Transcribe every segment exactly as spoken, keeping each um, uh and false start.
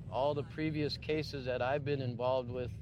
all the previous cases that I've been involved with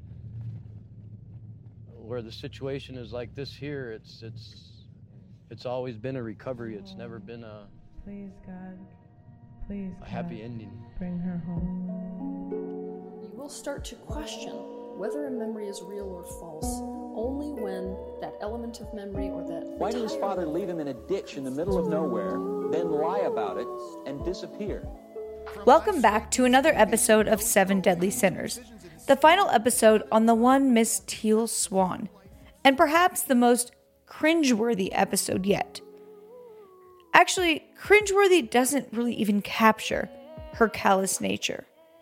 where the situation is like this here, it's it's it's always been a recovery. It's never been a please God, please a happy ending. Bring her home. You will start to question whether a memory is real or false only when that element of memory or that Why did his father leave him in a ditch in the middle of nowhere, then lie about it and disappear? Welcome back to another episode of Seven Deadly Sinners, the final episode on the one Miss Teal Swan, and perhaps the most cringeworthy episode yet. Actually, cringeworthy doesn't really even capture her callous nature.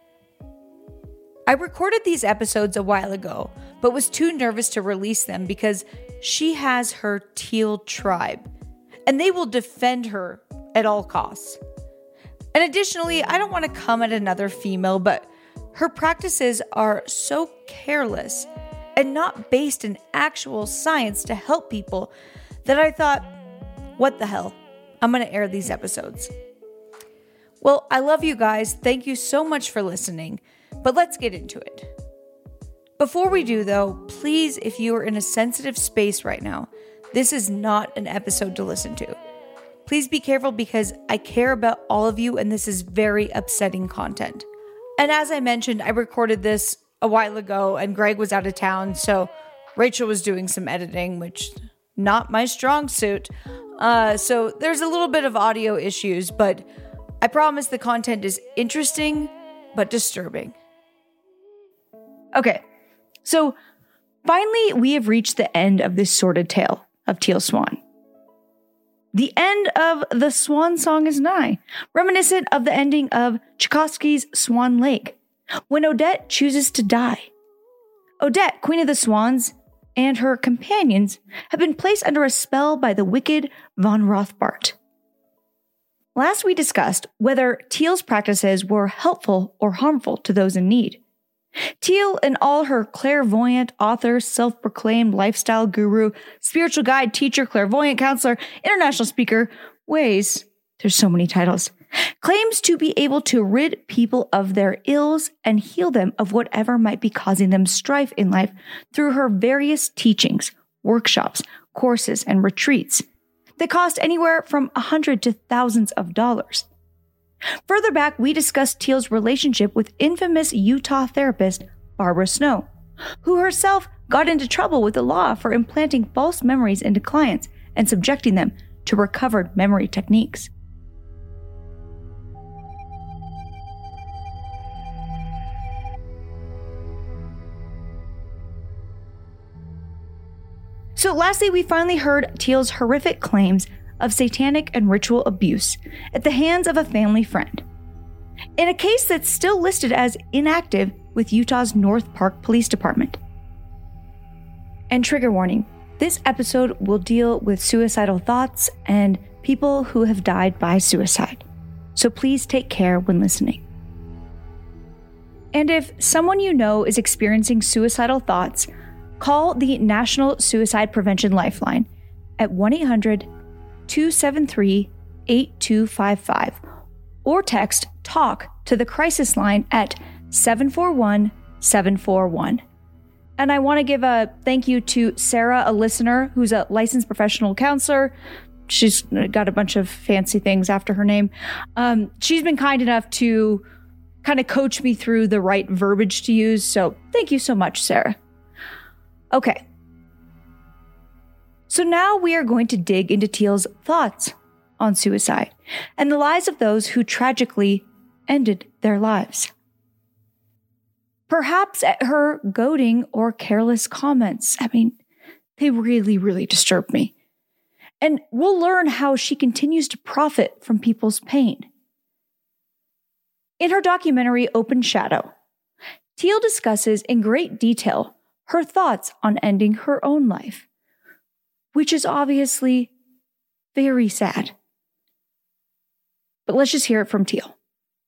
I recorded these episodes a while ago, but was too nervous to release them because she has her Teal tribe, and they will defend her at all costs. And additionally, I don't want to come at another female, but her practices are so careless and not based in actual science to help people that I thought, what the hell? I'm going to air these episodes. Well, I love you guys. Thank you so much for listening, but let's get into it. Before we do, though, please, if you are in a sensitive space right now, this is not an episode to listen to. Please be careful because I care about all of you and this is very upsetting content. And as I mentioned, I recorded this a while ago and Greg was out of town, so Rachel was doing some editing, which not my strong suit. Uh, so there's a little bit of audio issues, but I promise the content is interesting but disturbing. Okay, so finally we have reached the end of this sordid tale of Teal Swan. The end of the Swan Song is nigh, reminiscent of the ending of Tchaikovsky's Swan Lake, when Odette chooses to die. Odette, Queen of the Swans, and her companions have been placed under a spell by the wicked von Rothbart. Last we discussed whether Teal's practices were helpful or harmful to those in need. Teal, in all her clairvoyant, author, self-proclaimed lifestyle guru, spiritual guide, teacher, clairvoyant counselor, international speaker, ways, there's so many titles, claims to be able to rid people of their ills and heal them of whatever might be causing them strife in life through her various teachings, workshops, courses, and retreats that cost anywhere from a hundred to thousands of dollars. Further back, we discussed Teal's relationship with infamous Utah therapist Barbara Snow, who herself got into trouble with the law for implanting false memories into clients and subjecting them to recovered memory techniques. So lastly, we finally heard Teal's horrific claims of satanic and ritual abuse at the hands of a family friend, in a case that's still listed as inactive with Utah's North Park Police Department. And trigger warning, this episode will deal with suicidal thoughts and people who have died by suicide, so please take care when listening. And if someone you know is experiencing suicidal thoughts, call the National Suicide Prevention Lifeline at one eight hundred two seven three eight two five five or text TALK to the crisis line at seven four one seven four one. And I want to give a thank you to Sarah, a listener who's a licensed professional counselor. She's got a bunch of fancy things after her name. Um, she's been kind enough to kind of coach me through the right verbiage to use. So thank you so much, Sarah. Okay. So now we are going to dig into Teal's thoughts on suicide and the lives of those who tragically ended their lives. Perhaps at her goading or careless comments. I mean, they really, really disturb me. And we'll learn how she continues to profit from people's pain. In her documentary, Open Shadow, Teal discusses in great detail her thoughts on ending her own life, which is obviously very sad. But let's just hear it from Teal.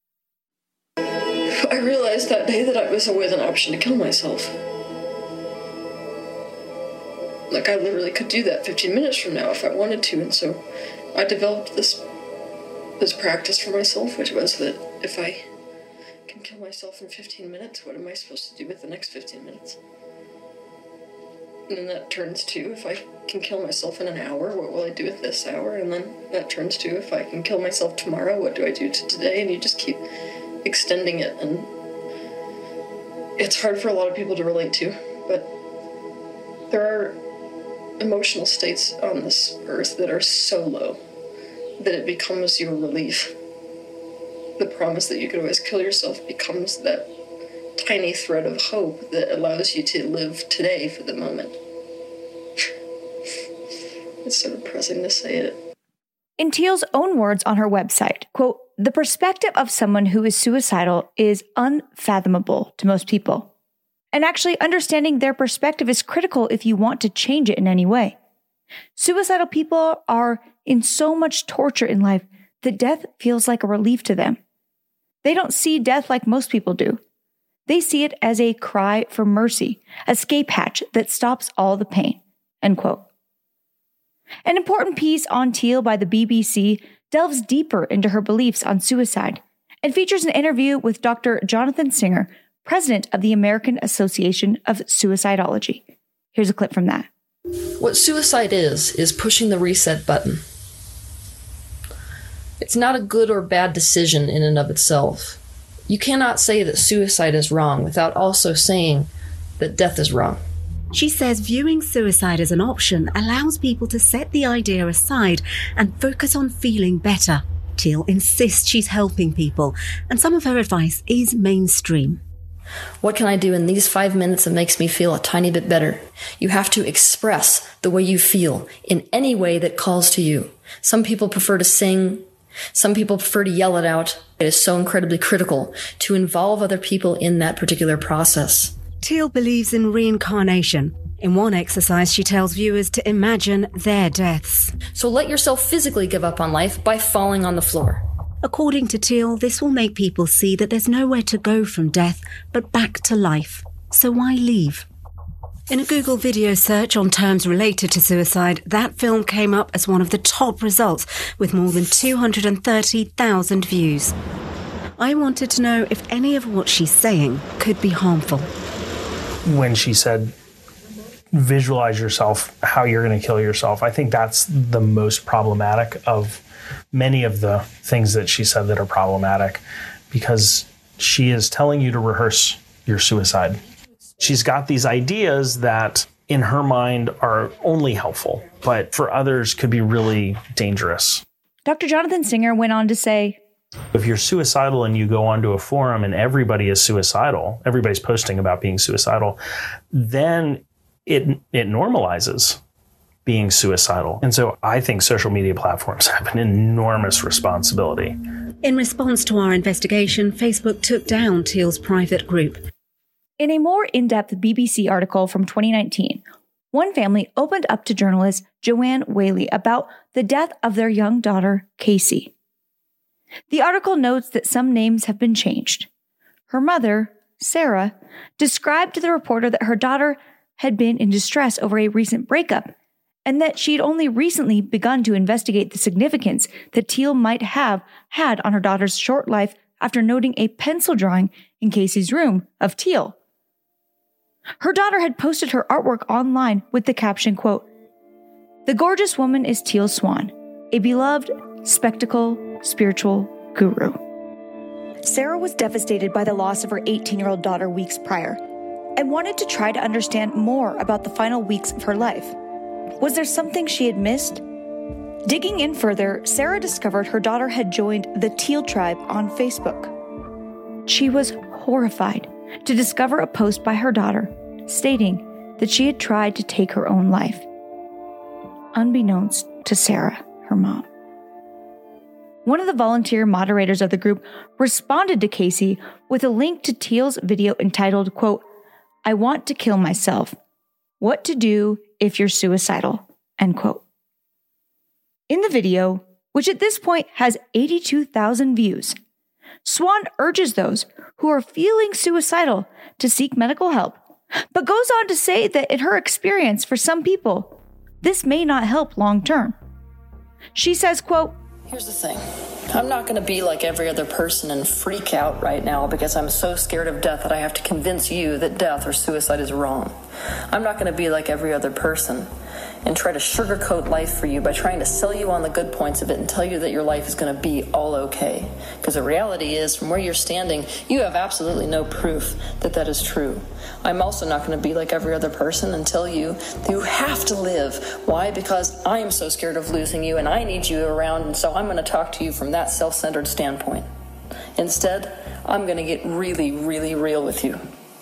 I realized that day that I was with an option to kill myself. Like, I literally could do that fifteen minutes from now if I wanted to, and so I developed this this practice for myself, which was that if I can kill myself in fifteen minutes, what am I supposed to do with the next fifteen minutes? And then that turns to, if I can kill myself in an hour, what will I do with this hour? And then that turns to, if I can kill myself tomorrow, what do I do to today? And you just keep extending it. And it's hard for a lot of people to relate to, but there are emotional states on this earth that are so low that it becomes your relief. The promise that you could always kill yourself becomes that tiny thread of hope that allows you to live today for the moment. It's so depressing to say it. In Teal's own words on her website, quote, "The perspective of someone who is suicidal is unfathomable to most people. And actually understanding their perspective is critical if you want to change it in any way. Suicidal people are in so much torture in life that death feels like a relief to them. They don't see death like most people do. They see it as a cry for mercy, a escape hatch that stops all the pain." End quote. An important piece on Teal by the B B C delves deeper into her beliefs on suicide and features an interview with Doctor Jonathan Singer, president of the American Association of Suicidology. Here's a clip from that. What suicide is, is pushing the reset button. It's not a good or bad decision in and of itself. You cannot say that suicide is wrong without also saying that death is wrong. She says viewing suicide as an option allows people to set the idea aside and focus on feeling better. Teal insists she's helping people, and some of her advice is mainstream. What can I do in these five minutes that makes me feel a tiny bit better? You have to express the way you feel in any way that calls to you. Some people prefer to sing. Some people prefer to yell it out. It is so incredibly critical to involve other people in that particular process. Teal believes in reincarnation. In one exercise, she tells viewers to imagine their deaths. So let yourself physically give up on life by falling on the floor. According to Teal, this will make people see that there's nowhere to go from death but back to life. So why leave? In a Google video search on terms related to suicide, that film came up as one of the top results with more than two hundred thirty thousand views. I wanted to know if any of what she's saying could be harmful. When she said, visualize yourself, how you're going to kill yourself, I think that's the most problematic of many of the things that she said that are problematic, because she is telling you to rehearse your suicide. She's got these ideas that in her mind are only helpful, but for others could be really dangerous. Doctor Jonathan Singer went on to say, if you're suicidal and you go onto a forum and everybody is suicidal, everybody's posting about being suicidal, then it it normalizes being suicidal. And so I think social media platforms have an enormous responsibility. In response to our investigation, Facebook took down Teal's private group. In a more in-depth B B C article from twenty nineteen, one family opened up to journalist Joanne Whaley about the death of their young daughter, Casey. The article notes that some names have been changed. Her mother, Sarah, described to the reporter that her daughter had been in distress over a recent breakup and that she had only recently begun to investigate the significance that Teal might have had on her daughter's short life after noting a pencil drawing in Casey's room of Teal. Her daughter had posted her artwork online with the caption, quote, "The gorgeous woman is Teal Swan, a beloved, spectacle, spiritual guru." Sarah was devastated by the loss of her eighteen-year-old daughter weeks prior and wanted to try to understand more about the final weeks of her life. Was there something she had missed? Digging in further, Sarah discovered her daughter had joined the Teal Tribe on Facebook. She was horrified to discover a post by her daughter stating that she had tried to take her own life, unbeknownst to Sarah, her mom. One of the volunteer moderators of the group responded to Casey with a link to Teal's video entitled, quote, "I want to kill myself. What to do if you're suicidal," end quote. In the video, which at this point has eighty-two thousand views, Swan urges those who are feeling suicidal to seek medical help, but goes on to say that in her experience, for some people, this may not help long term. She says, quote, Here's the thing. I'm not going to be like every other person and freak out right now because I'm so scared of death that I have to convince you that death or suicide is wrong. I'm not going to be like every other person and try to sugarcoat life for you by trying to sell you on the good points of it and tell you that your life is going to be all okay. Because the reality is, from where you're standing, you have absolutely no proof that that is true. I'm also not going to be like every other person and tell you that you have to live. Why? Because I am so scared of losing you and I need you around, and so I'm going to talk to you from that self-centered standpoint. Instead, I'm going to get really, really real with you.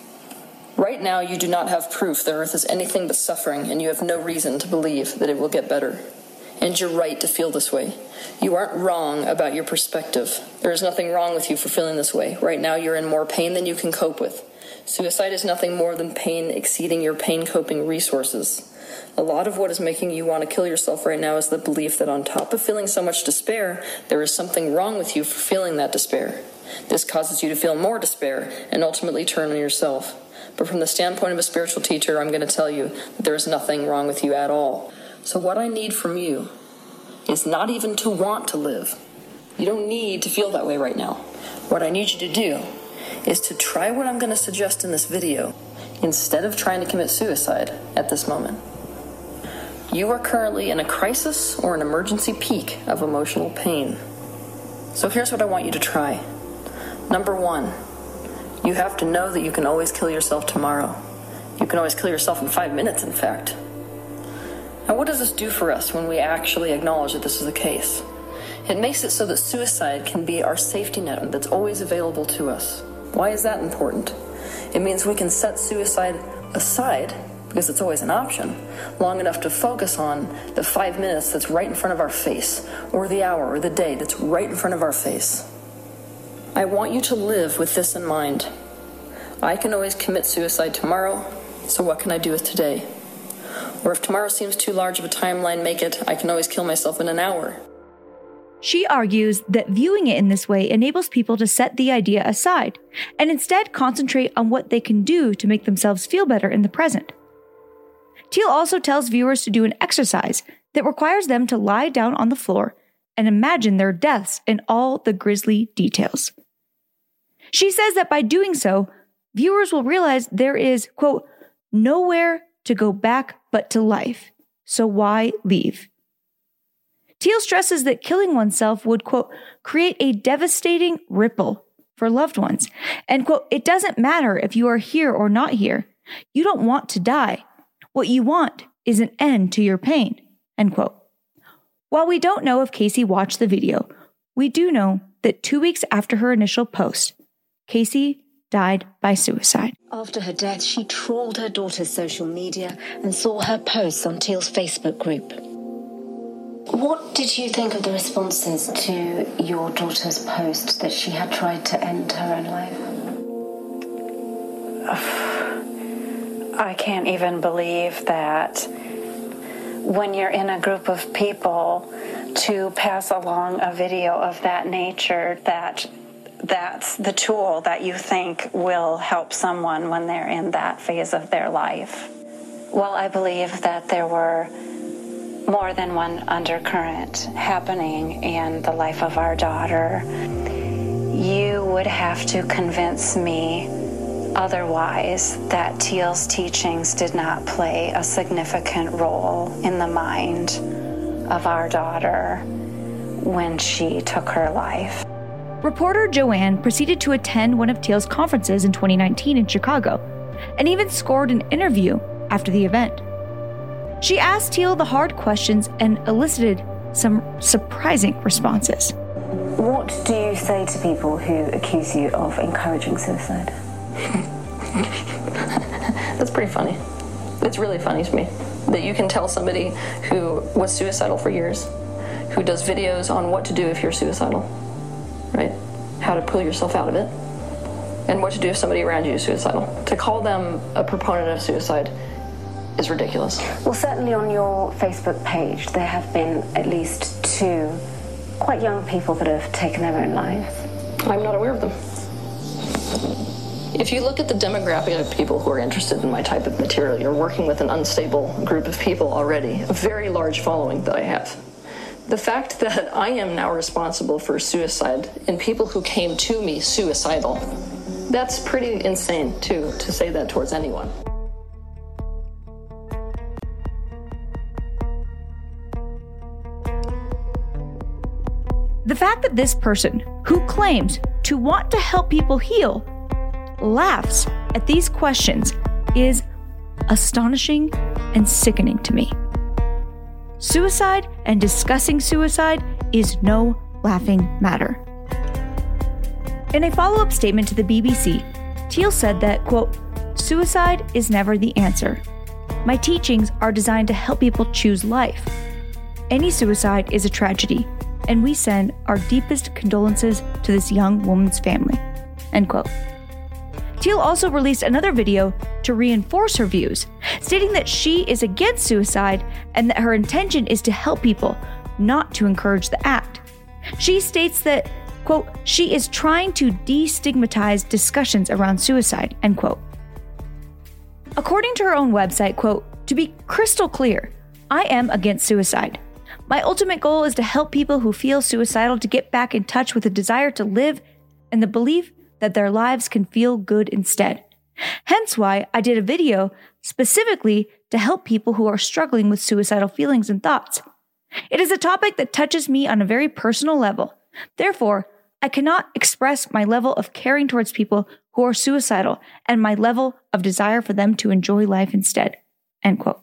Right now, you do not have proof the earth is anything but suffering, and you have no reason to believe that it will get better. And you're right to feel this way. You aren't wrong about your perspective. There is nothing wrong with you for feeling this way. Right now, you're in more pain than you can cope with. Suicide is nothing more than pain exceeding your pain-coping resources. A lot of what is making you want to kill yourself right now is the belief that on top of feeling so much despair, there is something wrong with you for feeling that despair. This causes you to feel more despair and ultimately turn on yourself. But from the standpoint of a spiritual teacher, I'm going to tell you that there is nothing wrong with you at all. So what I need from you is not even to want to live. You don't need to feel that way right now. What I need you to do is to try what I'm going to suggest in this video instead of trying to commit suicide at this moment. You are currently in a crisis or an emergency peak of emotional pain. So here's what I want you to try. Number one, you have to know that you can always kill yourself tomorrow. You can always kill yourself in five minutes, in fact. Now, what does this do for us when we actually acknowledge that this is the case? It makes it so that suicide can be our safety net that's always available to us. Why is that important? It means we can set suicide aside, because it's always an option, long enough to focus on the five minutes that's right in front of our face, or the hour or the day that's right in front of our face. I want you to live with this in mind. I can always commit suicide tomorrow, so what can I do with today? Or if tomorrow seems too large of a timeline, make it, I can always kill myself in an hour. She argues that viewing it in this way enables people to set the idea aside and instead concentrate on what they can do to make themselves feel better in the present. Teal also tells viewers to do an exercise that requires them to lie down on the floor and imagine their deaths in all the grisly details. She says that by doing so, viewers will realize there is, quote, nowhere to go back but to life, so why leave? Teal stresses that killing oneself would, quote, create a devastating ripple for loved ones. And, quote, it doesn't matter if you are here or not here. You don't want to die. What you want is an end to your pain, end quote. While we don't know if Casey watched the video, we do know that two weeks after her initial post, Casey died by suicide. After her death, she trawled her daughter's social media and saw her posts on Teal's Facebook group. What did you think of the responses to your daughter's post that she had tried to end her own life? I can't even believe that when you're in a group of people to pass along a video of that nature, that that's the tool that you think will help someone when they're in that phase of their life. Well, I believe that there were more than one undercurrent happening in the life of our daughter. You would have to convince me otherwise that Teal's teachings did not play a significant role in the mind of our daughter when she took her life. Reporter Joanne proceeded to attend one of Teal's conferences in twenty nineteen in Chicago and even scored an interview after the event. She asked Teal the hard questions and elicited some surprising responses. What do you say to people who accuse you of encouraging suicide? That's pretty funny. It's really funny to me that you can tell somebody who was suicidal for years, who does videos on what to do if you're suicidal, right? How to pull yourself out of it, and what to do if somebody around you is suicidal. To call them a proponent of suicide is ridiculous. Well, certainly on your Facebook page, there have been at least two quite young people that have taken their own lives. I'm not aware of them. If you look at the demographic of people who are interested in my type of material, you're working with an unstable group of people already, a very large following that I have. The fact that I am now responsible for suicide and people who came to me suicidal, that's pretty insane, too, to say that towards anyone. The fact that this person, who claims to want to help people heal, laughs at these questions is astonishing and sickening to me. Suicide and discussing suicide is no laughing matter. In a follow-up statement to the B B C, Teal said that, quote, "Suicide is never the answer. My teachings are designed to help people choose life. Any suicide is a tragedy, and we send our deepest condolences to this young woman's family," end quote. Teal also released another video to reinforce her views, stating that she is against suicide and that her intention is to help people, not to encourage the act. She states that, quote, she is trying to destigmatize discussions around suicide, end quote. According to her own website, quote, "To be crystal clear, I am against suicide. My ultimate goal is to help people who feel suicidal to get back in touch with the desire to live and the belief that their lives can feel good instead. Hence why I did a video specifically to help people who are struggling with suicidal feelings and thoughts. It is a topic that touches me on a very personal level. Therefore, I cannot express my level of caring towards people who are suicidal and my level of desire for them to enjoy life instead," end quote.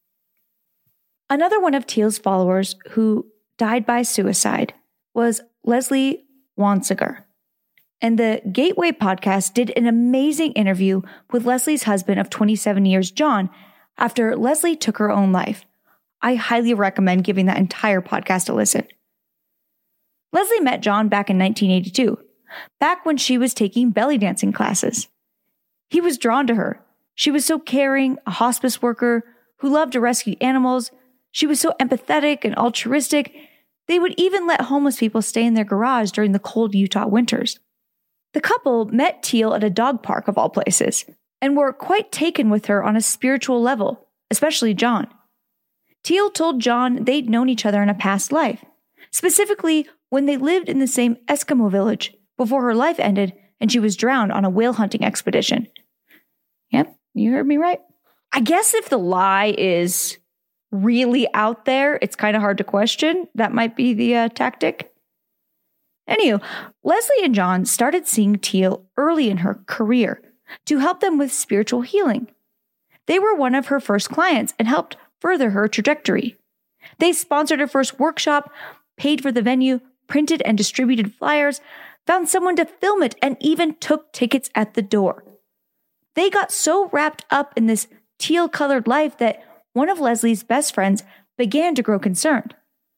Another one of Teal's followers who died by suicide was Leslie Wansiger. And the Gateway podcast did an amazing interview with Leslie's husband of twenty-seven years, John, after Leslie took her own life. I highly recommend giving that entire podcast a listen. Leslie met John back in nineteen eighty-two, back when she was taking belly dancing classes. He was drawn to her. She was so caring, a hospice worker who loved to rescue animals. She was so empathetic and altruistic. They would even let homeless people stay in their garage during the cold Utah winters. The couple met Teal at a dog park of all places and were quite taken with her on a spiritual level, especially John. Teal told John they'd known each other in a past life, specifically when they lived in the same Eskimo village before her life ended and she was drowned on a whale hunting expedition. Yep, you heard me right. I guess if the lie is really out there, it's kind of hard to question. That might be the uh, tactic. Anywho, Leslie and John started seeing Teal early in her career to help them with spiritual healing. They were one of her first clients and helped further her trajectory. They sponsored her first workshop, paid for the venue, printed and distributed flyers, found someone to film it, and even took tickets at the door. They got so wrapped up in this teal-colored life that one of Leslie's best friends began to grow concerned.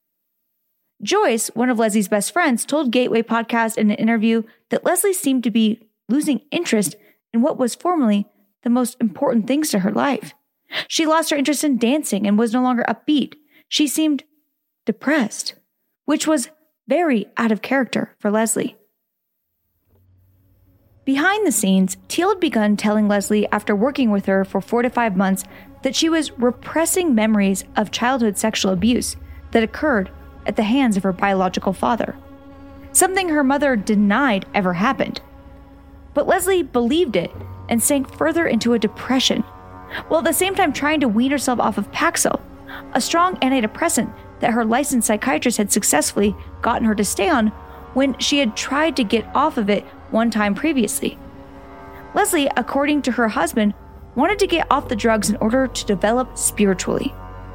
Joyce, one of Leslie's best friends, told Gateway Podcast in an interview that Leslie seemed to be losing interest in what was formerly the most important things to her life. She lost her interest in dancing and was no longer upbeat. She seemed depressed, which was very out of character for Leslie. Behind the scenes, Teal had begun telling Leslie after working with her for four to five months that she was repressing memories of childhood sexual abuse that occurred at the hands of her biological father, something her mother denied ever happened. But Leslie believed it and sank further into a depression, while at the same time trying to wean herself off of Paxil, a strong antidepressant that her licensed psychiatrist had successfully gotten her to stay on when she had tried to get off of it one time previously. Leslie, according to her husband, wanted to get off the drugs in order to develop spiritually.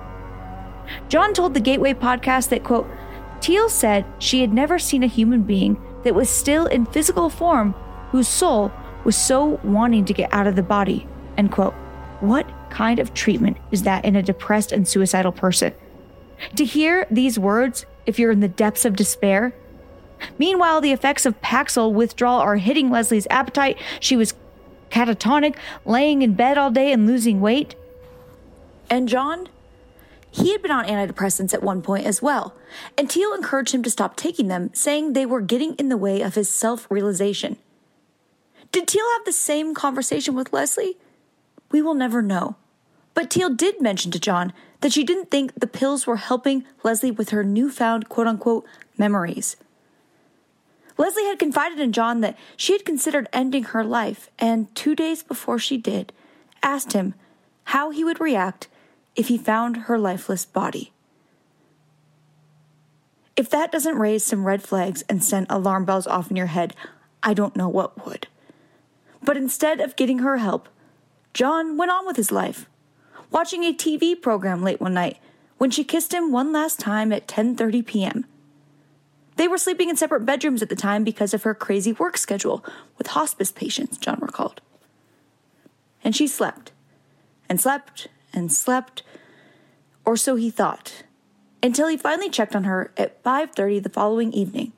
John told the Gateway Podcast that, quote, Teal said she had never seen a human being that was still in physical form whose soul was so wanting to get out of the body, end quote. What kind of treatment is that in a depressed and suicidal person? To hear these words, if you're in the depths of despair. Meanwhile, the effects of Paxil withdrawal are hitting Leslie's appetite. She was catatonic, laying in bed all day and losing weight. And John? He had been on antidepressants at one point as well, and Teal encouraged him to stop taking them, saying they were getting in the way of his self-realization. Did Teal have the same conversation with Leslie? We will never know. But Teal did mention to John that she didn't think the pills were helping Leslie with her newfound quote-unquote memories. Leslie had confided in John that she had considered ending her life, and two days before she did, asked him how he would react if he found her lifeless body. If that doesn't raise some red flags and send alarm bells off in your head, I don't know what would. But instead of getting her help, John went on with his life, watching a T V program late one night when she kissed him one last time at ten thirty p.m. They were sleeping in separate bedrooms at the time because of her crazy work schedule with hospice patients, John recalled. And she slept, and slept, and slept, or so he thought, until he finally checked on her at five thirty the following evening.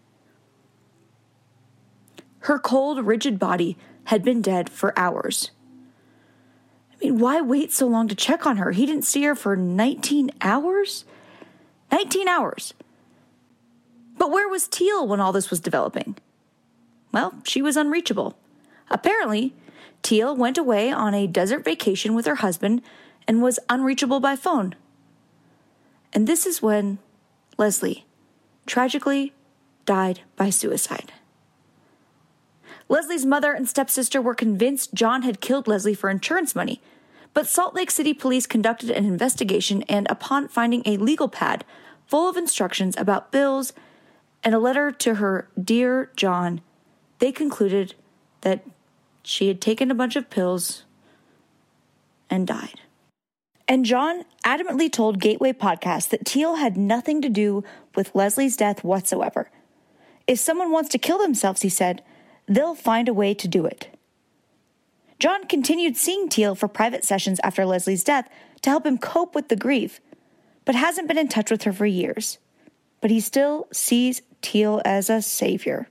Her cold, rigid body had been dead for hours. I mean, why wait so long to check on her? He didn't see her for nineteen hours? nineteen hours. But where was Teal when all this was developing? Well, she was unreachable. Apparently, Teal went away on a desert vacation with her husband and was unreachable by phone. And this is when Leslie tragically died by suicide. Leslie's mother and stepsister were convinced John had killed Leslie for insurance money, but Salt Lake City police conducted an investigation, and upon finding a legal pad full of instructions about bills and a letter to her dear John, they concluded that she had taken a bunch of pills and died. And John adamantly told Gateway Podcast that Teal had nothing to do with Leslie's death whatsoever. If someone wants to kill themselves, he said, they'll find a way to do it. John continued seeing Teal for private sessions after Leslie's death to help him cope with the grief, but hasn't been in touch with her for years. But he still sees Teal as a savior.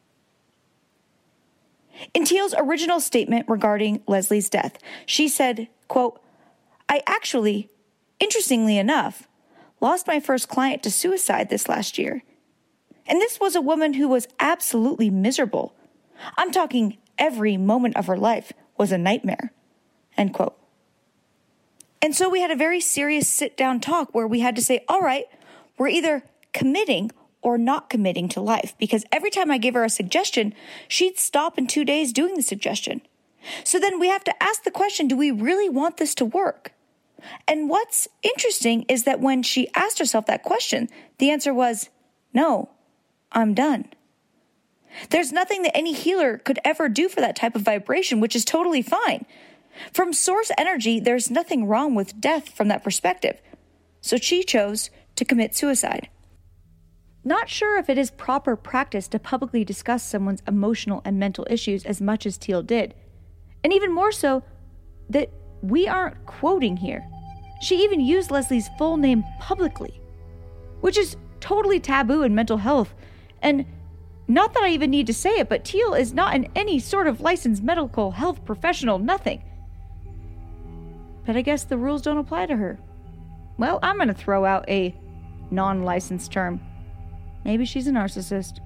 In Teal's original statement regarding Leslie's death, she said, quote, I actually, interestingly enough, lost my first client to suicide this last year. And this was a woman who was absolutely miserable. I'm talking every moment of her life was a nightmare, end quote. And so we had a very serious sit-down talk where we had to say, all right, we're either committing or not committing to life, because every time I gave her a suggestion, she'd stop in two days doing the suggestion. So then we have to ask the question, do we really want this to work? And what's interesting is that when she asked herself that question, the answer was, no, I'm done. There's nothing that any healer could ever do for that type of vibration, which is totally fine. From source energy, there's nothing wrong with death from that perspective. So she chose to commit suicide. Not sure if it is proper practice to publicly discuss someone's emotional and mental issues as much as Teal did. And even more so, that we aren't quoting here. She even used Leslie's full name publicly, which is totally taboo in mental health. And not that I even need to say it, but Teal is not in any sort of licensed medical health professional, nothing. But I guess the rules don't apply to her. Well, I'm going to throw out a non-licensed term. Maybe she's a narcissist.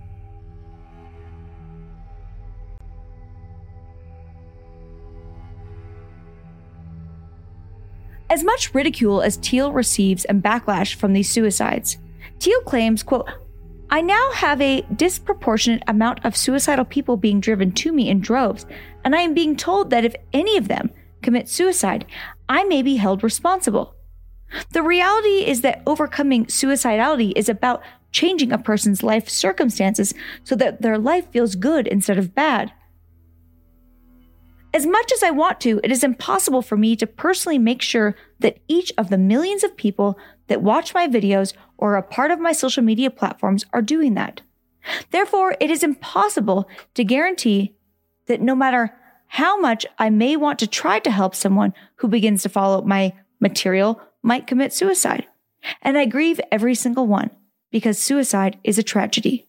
As much ridicule as Teal receives and backlash from these suicides, Teal claims, quote, I now have a disproportionate amount of suicidal people being driven to me in droves, and I am being told that if any of them commit suicide, I may be held responsible. The reality is that overcoming suicidality is about changing a person's life circumstances so that their life feels good instead of bad. As much as I want to, it is impossible for me to personally make sure that each of the millions of people that watch my videos or are a part of my social media platforms are doing that. Therefore, it is impossible to guarantee that no matter how much I may want to try to help someone who begins to follow my material might commit suicide. And I grieve every single one, because suicide is a tragedy.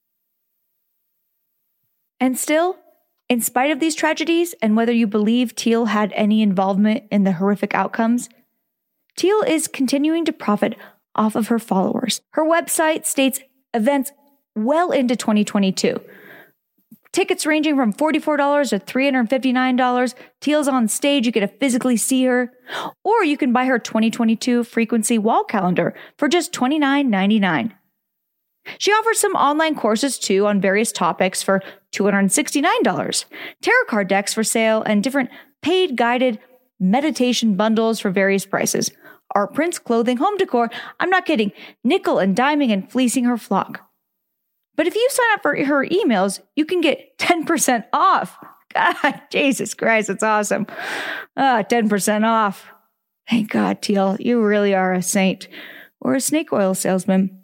And still, in spite of these tragedies, and whether you believe Teal had any involvement in the horrific outcomes, Teal is continuing to profit off of her followers. Her website states events well into twenty twenty-two, Tickets ranging from forty-four dollars to three hundred fifty-nine dollars. Teal's on stage. You get to physically see her. Or you can buy her twenty twenty-two Frequency wall calendar for just twenty-nine ninety-nine. She offers some online courses too on various topics for two hundred sixty-nine dollars. Tarot card decks for sale and different paid guided meditation bundles for various prices. Art prints, clothing, home decor. I'm not kidding. Nickel and diming and fleecing her flock. But if you sign up for her emails, you can get ten percent off. God, Jesus Christ, it's awesome. Ah, ten percent off. Thank God, Teal, you really are a saint or a snake oil salesman.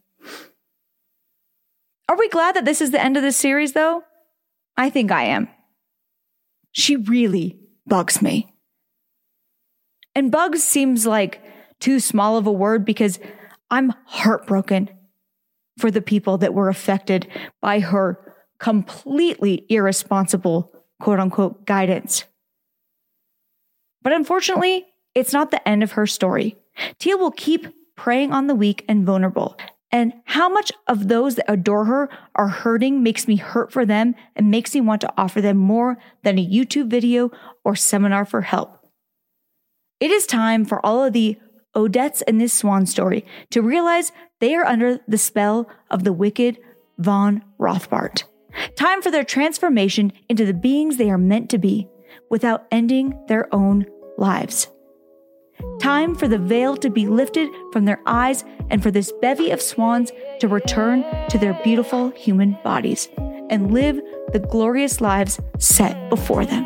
Are we glad that this is the end of this series, though? I think I am. She really bugs me. And bugs seems like too small of a word because I'm heartbroken for the people that were affected by her completely irresponsible, quote unquote, guidance. But unfortunately, it's not the end of her story. Teal will keep preying on the weak and vulnerable. And how much of those that adore her are hurting makes me hurt for them and makes me want to offer them more than a YouTube video or seminar for help. It is time for all of the Odettes in this swan story to realize they are under the spell of the wicked von Rothbart. Time for their transformation into the beings they are meant to be without ending their own lives. Time for the veil to be lifted from their eyes and for this bevy of swans to return to their beautiful human bodies and live the glorious lives set before them.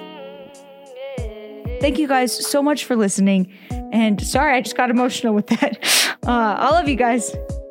Thank you guys so much for listening. And sorry, I just got emotional with that. Uh, I love you guys.